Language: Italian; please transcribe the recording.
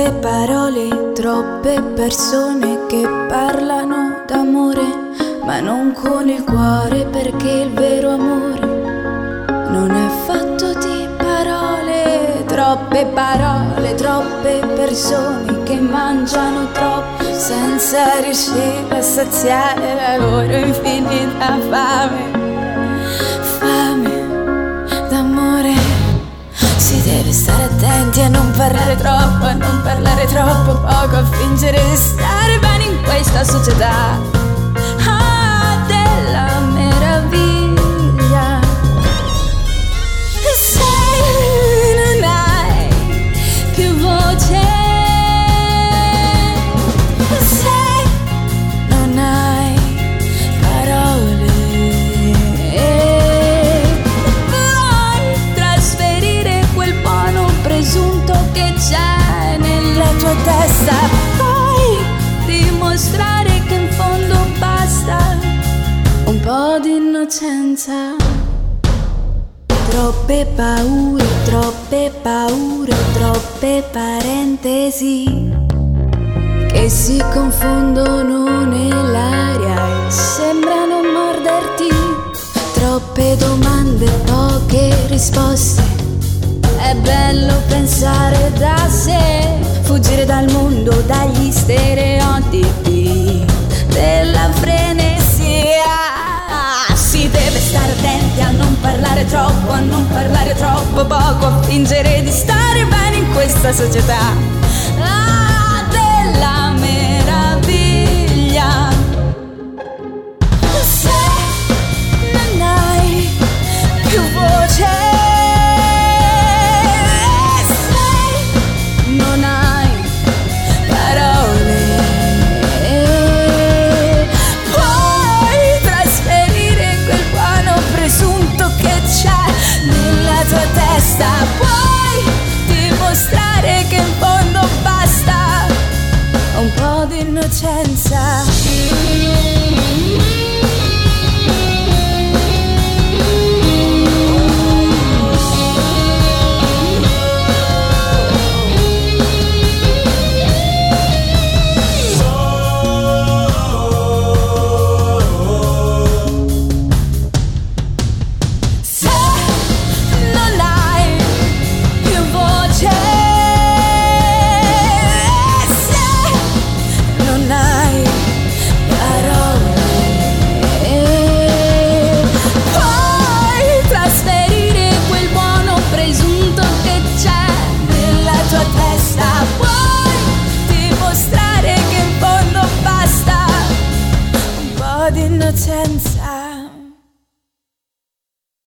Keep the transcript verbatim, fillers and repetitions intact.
Troppe parole, troppe persone che parlano d'amore, ma non con il cuore, perché il vero amore non è fatto di parole. Troppe parole, troppe persone che mangiano troppo senza riuscire a saziare la loro infinita fame. Fame d'amore. Si deve stare attenti a non parlare troppo, a non parlare troppo poco, a fingere di stare bene in questa società ah, della meraviglia. Se non hai più voce, se non hai parole, vuoi trasferire quel buono presunto che c'è nella tua testa, puoi dimostrare che in fondo basta un po' di innocenza. Troppe paure, troppe paure, troppe parentesi che si confondono nell'aria e sembrano morderti. Troppe domande, poche risposte. È bello pensare da sé, fuggire dal mondo, dagli stereotipi della frenesia. Si deve stare attenti a non parlare troppo, a non parlare troppo poco, a fingere di stare bene in questa società